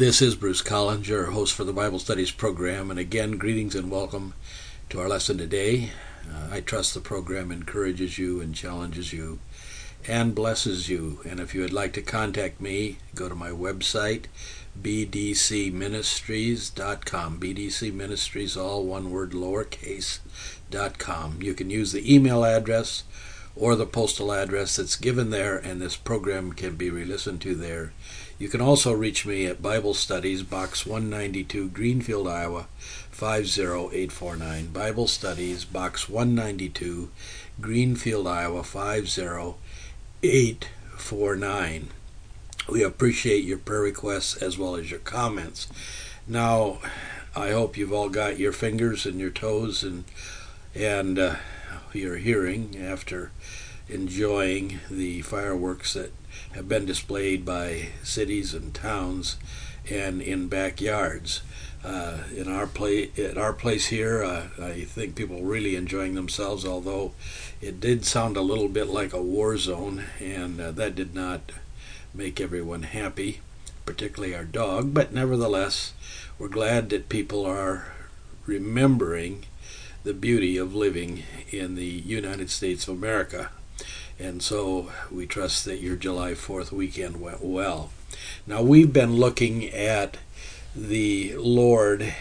This is Bruce Collins, your host for the Bible Studies program, and again, greetings and welcome to our lesson today. I trust the program encourages you and challenges you and blesses you. And if you would like to contact me, go to my website, bdcministries.com. BDC Ministries, all one word, lowercase.com. You can use the email address or the postal address that's given there, and this program can be re-listened to there. You can also reach me at Bible Studies, Box 192, Greenfield, Iowa, 50849. Bible Studies, Box 192, Greenfield, Iowa, 50849. We appreciate your prayer requests as well as your comments. Now, I hope you've all got your fingers and your toes and your hearing after enjoying the fireworks that have been displayed by cities and towns and in backyards. At our place here, I think people really enjoying themselves, although it did sound a little bit like a war zone, and that did not make everyone happy, particularly our dog. But nevertheless, we're glad that people are remembering the beauty of living in the United States of America. And so we trust that your July 4th weekend went well. Now, we've been looking at the Lord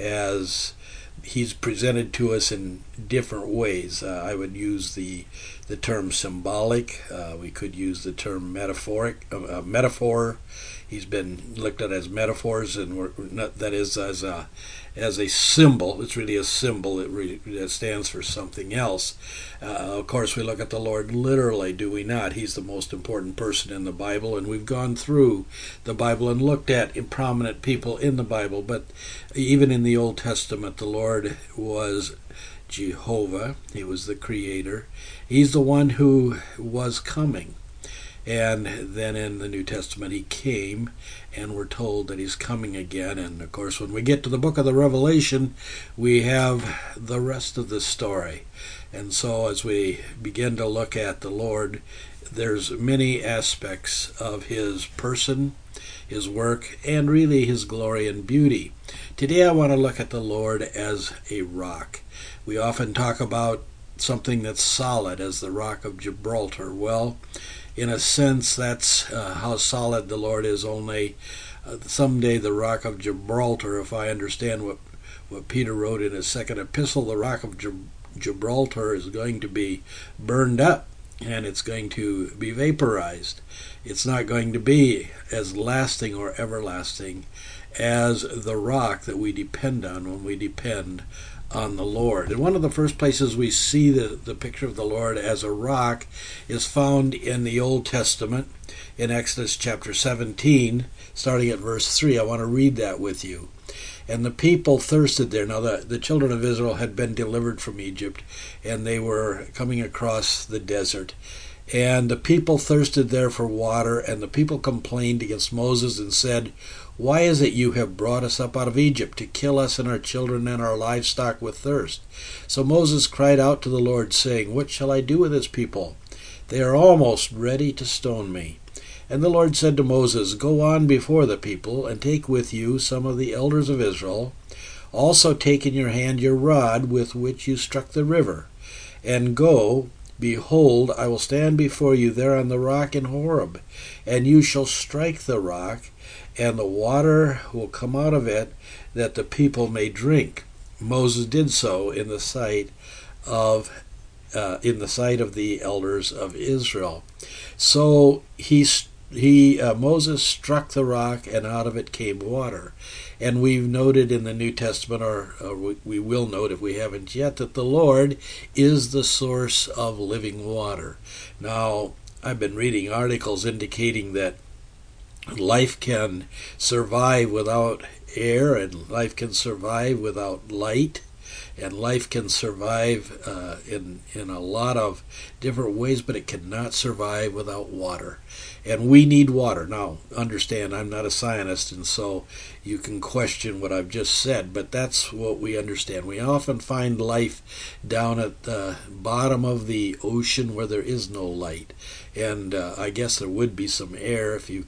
as He's presented to us in different ways. I would use the term symbolic. We could use the term metaphor. He's been looked at as metaphors, and that is as a symbol. It's really a symbol. It stands for something else. Of course, we look at the Lord literally, do we not? He's the most important person in the Bible, and we've gone through the Bible and looked at prominent people in the Bible. But even in the Old Testament, the Lord was Jehovah. He was the Creator. He's the one who was coming. And then in the New Testament, He came, and we're told that He's coming again. And of course, when we get to the book of the Revelation, we have the rest of the story. And so as we begin to look at the Lord, there's many aspects of His person, His work, and really His glory and beauty. Today I want to look at the Lord as a rock. We often talk about something that's solid as the rock of Gibraltar. Well, in a sense, that's how solid the Lord is. Only someday the rock of Gibraltar, if I understand what Peter wrote in his second epistle, the rock of Gibraltar is going to be burned up, and it's going to be vaporized. It's not going to be as lasting or everlasting as the rock that we depend on when we depend on the Lord. And one of the first places we see the picture of the Lord as a rock is found in the Old Testament, in Exodus chapter 17, starting at verse 3. I want to read that with you. And the people thirsted there. Now the children of Israel had been delivered from Egypt, and they were coming across the desert. And the people thirsted there for water, and the people complained against Moses and said, "Why is it you have brought us up out of Egypt to kill us and our children and our livestock with thirst?" So Moses cried out to the Lord, saying, "What shall I do with this people? They are almost ready to stone me." And the Lord said to Moses, "Go on before the people, and take with you some of the elders of Israel. Also take in your hand your rod with which you struck the river. And go, behold, I will stand before you there on the rock in Horeb, and you shall strike the rock, and the water will come out of it, that the people may drink." Moses did so in the sight of the elders of Israel. So Moses struck the rock, and out of it came water. And we've noted in the New Testament, or we will note if we haven't yet, that the Lord is the source of living water. Now, I've been reading articles indicating that life can survive without air, and life can survive without light, and life can survive in a lot of different ways, but it cannot survive without water. And we need water. Now, understand, I'm not a scientist, and so you can question what I've just said, but that's what we understand. We often find life down at the bottom of the ocean where there is no light. And I guess there would be some air if you can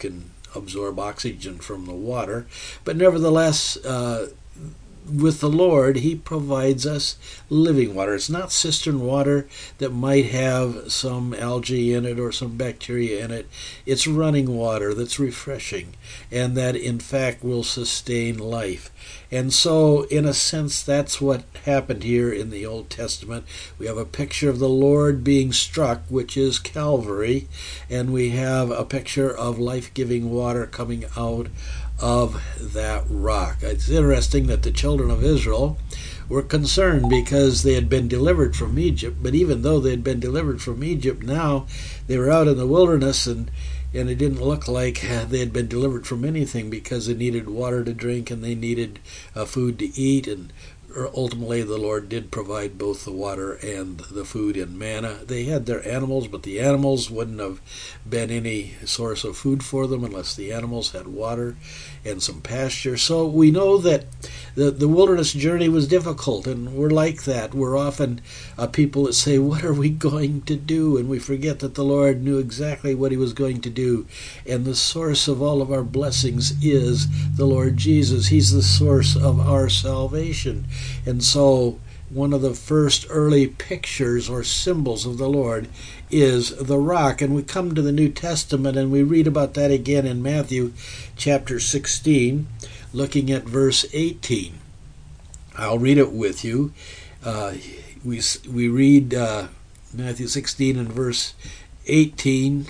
absorb oxygen from the water. But nevertheless, with the Lord, He provides us living water. It's not cistern water that might have some algae in it or some bacteria in it. It's running water that's refreshing and that, in fact, will sustain life. And so, in a sense, that's what happened here in the Old Testament. We have a picture of the Lord being struck, which is Calvary, and we have a picture of life-giving water coming out of that rock. It's interesting that the children of Israel were concerned because they had been delivered from Egypt, but even though they had been delivered from Egypt, now they were out in the wilderness, and it didn't look like they had been delivered from anything, because they needed water to drink and they needed food to eat, and ultimately the Lord did provide both the water and the food in manna. They had their animals, but the animals wouldn't have been any source of food for them unless the animals had water and some pasture. So we know that the wilderness journey was difficult, and we're like that. We're often people that say, what are we going to do? And we forget that the Lord knew exactly what He was going to do. And the source of all of our blessings is the Lord Jesus. He's the source of our salvation. And so one of the first early pictures or symbols of the Lord is the rock. And we come to the New Testament and we read about that again in Matthew chapter 16, looking at verse 18. I'll read it with you. We read Matthew 16 and verse 18.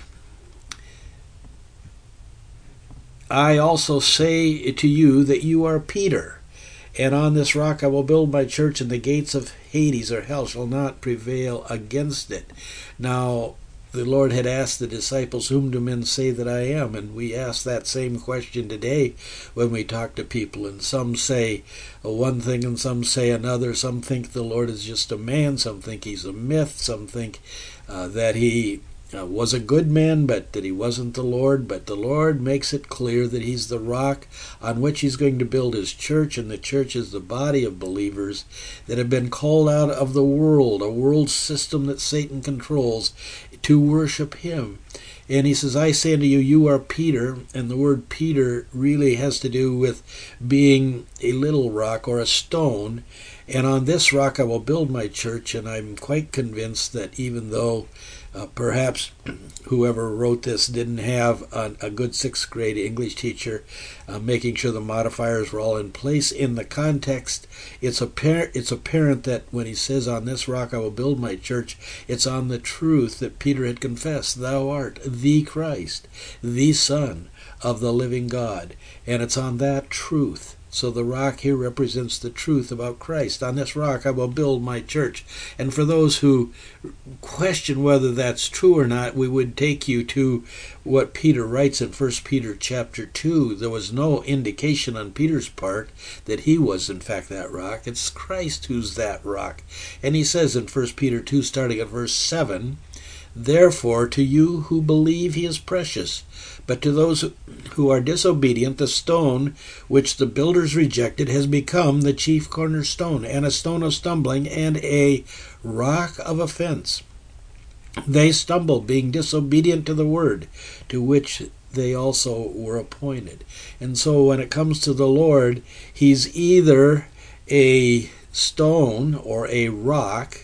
I also say to you that you are Peter, and on this rock I will build my church, and the gates of Hades or hell shall not prevail against it. Now, the Lord had asked the disciples, whom do men say that I am? And we ask that same question today when we talk to people. And some say one thing and some say another. Some think the Lord is just a man. Some think He's a myth. Some think that He was a good man, but that He wasn't the Lord. But the Lord makes it clear that He's the rock on which He's going to build His church, and the church is the body of believers that have been called out of the world, a world system that Satan controls, to worship Him. And He says, I say unto you, you are Peter, and the word Peter really has to do with being a little rock or a stone, and on this rock I will build my church. And I'm quite convinced that even though perhaps whoever wrote this didn't have a good sixth grade English teacher making sure the modifiers were all in place in the context, it's apparent that when he says, on this rock I will build my church, it's on the truth that Peter had confessed, thou art the Christ, the Son of the living God. And it's on that truth. So the rock here represents the truth about Christ. On this rock I will build my church. And for those who question whether that's true or not, we would take you to what Peter writes in 1 Peter chapter 2. There was no indication on Peter's part that he was in fact that rock. It's Christ who's that rock. And he says in 1 Peter 2, starting at verse 7, therefore to you who believe He is precious, but to those who are disobedient, the stone which the builders rejected has become the chief cornerstone, and a stone of stumbling, and a rock of offense. They stumbled, being disobedient to the word, to which they also were appointed. And so when it comes to the Lord, He's either a stone or a rock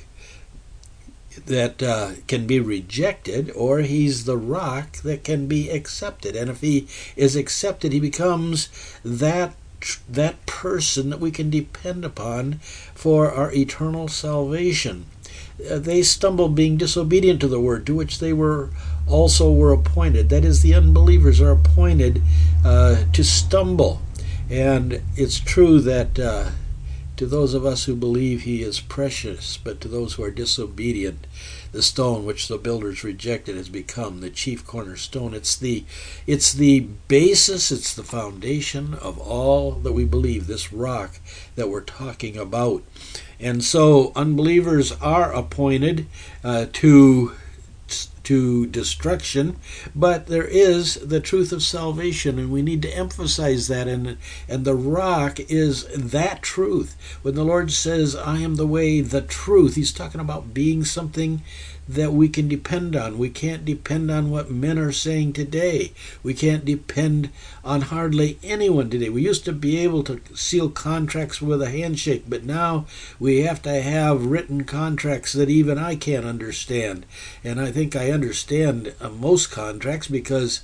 that can be rejected, or He's the rock that can be accepted. And if He is accepted, He becomes that person that we can depend upon for our eternal salvation. They stumble, being disobedient to the word, to which they were appointed. That is, the unbelievers are appointed to stumble. And it's true that to those of us who believe He is precious, but to those who are disobedient, the stone which the builders rejected has become the chief cornerstone. It's the basis, it's the foundation of all that we believe, this rock that we're talking about. And so unbelievers are appointed to to destruction, but there is the truth of salvation, and we need to emphasize that. And the rock is that truth. When the Lord says, I am the way, the truth, he's talking about being something that we can depend on. We can't depend on what men are saying today. We can't depend on hardly anyone today. We used to be able to seal contracts with a handshake, but now we have to have written contracts that even I can't understand. And I think I understand most contracts because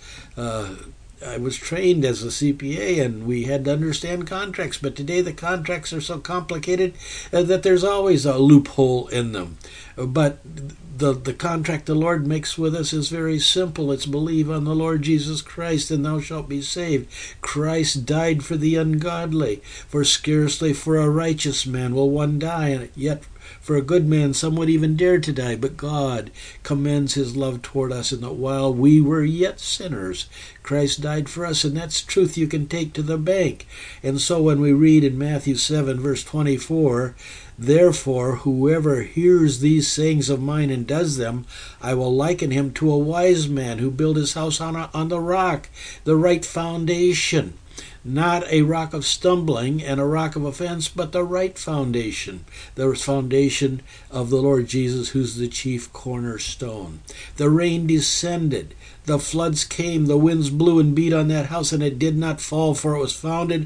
I was trained as a CPA, and we had to understand contracts. But today the contracts are so complicated that there's always a loophole in them. But the contract the Lord makes with us is very simple. It's believe on the Lord Jesus Christ, and thou shalt be saved. Christ died for the ungodly, for scarcely for a righteous man will one die, and yet for a good man some would even dare to die. But God commends his love toward us, in that while we were yet sinners, Christ died for us. And that's truth you can take to the bank. And so when we read in Matthew 7 verse 24, therefore whoever hears these sayings of mine and does them, I will liken him to a wise man who built his house on the rock, the right foundation. Not a rock of stumbling and a rock of offense, but the right foundation, the foundation of the Lord Jesus, who's the chief cornerstone. The rain descended, the floods came, the winds blew and beat on that house, and it did not fall, for it was founded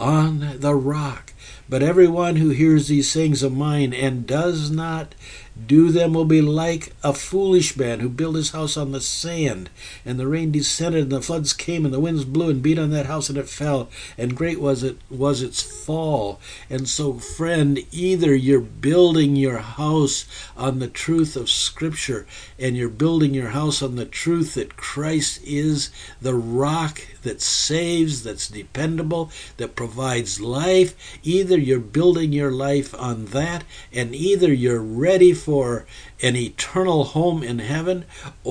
on the rock. But everyone who hears these sayings of mine and does not do them will be like a foolish man who built his house on the sand. And the rain descended, and the floods came, and the winds blew and beat on that house, and it fell. And great was its fall. And so, friend, either you're building your house on the truth of Scripture, and you're building your house on the truth that Christ is the rock that saves, that's dependable, that provides life. Either you're building your life on that, and either you're ready for an eternal home in heaven,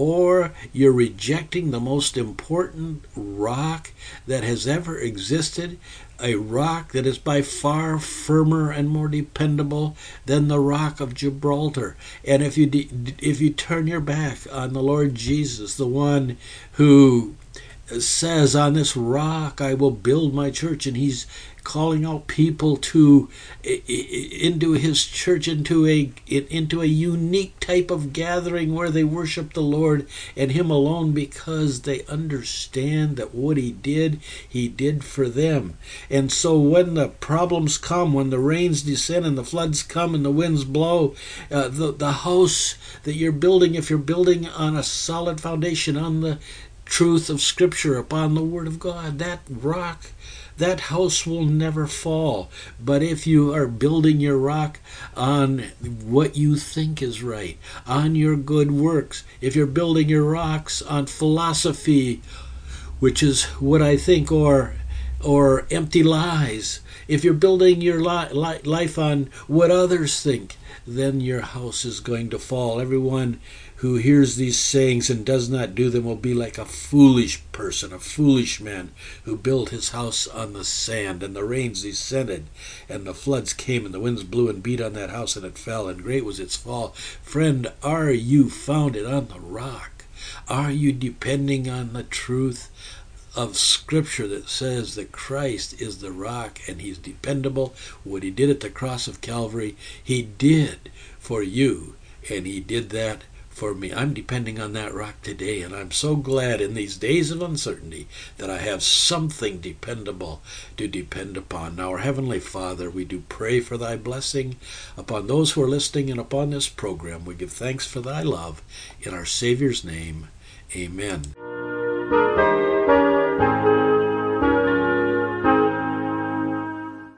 or you're rejecting the most important rock that has ever existed, a rock that is by far firmer and more dependable than the rock of Gibraltar. And if you turn your back on the Lord Jesus, the one who says, on this rock I will build my church, and he's calling out people into his church, into a unique type of gathering where they worship the Lord and him alone, because they understand that what he did for them. And so when the problems come, when the rains descend and the floods come and the winds blow, the house that you're building, if you're building on a solid foundation, on the truth of Scripture, upon the Word of God, that rock, that house will never fall. But if you are building your rock on what you think is right, on your good works, if you're building your rocks on philosophy, which is what I think, or empty lies, if you're building your life on what others think, then your house is going to fall. Everyone who hears these sayings and does not do them will be like a foolish person, a foolish man who built his house on the sand. And the rains descended, and the floods came, and the winds blew and beat on that house, and it fell, and great was its fall. Friend, are you founded on the rock? Are you depending on the truth of Scripture that says that Christ is the rock and he's dependable? What he did at the cross of Calvary, he did for you, and he did that for me. I'm depending on that rock today, and I'm so glad in these days of uncertainty that I have something dependable to depend upon. Now, our Heavenly Father, we do pray for thy blessing upon those who are listening and upon this program. We give thanks for thy love. In our Savior's name, amen.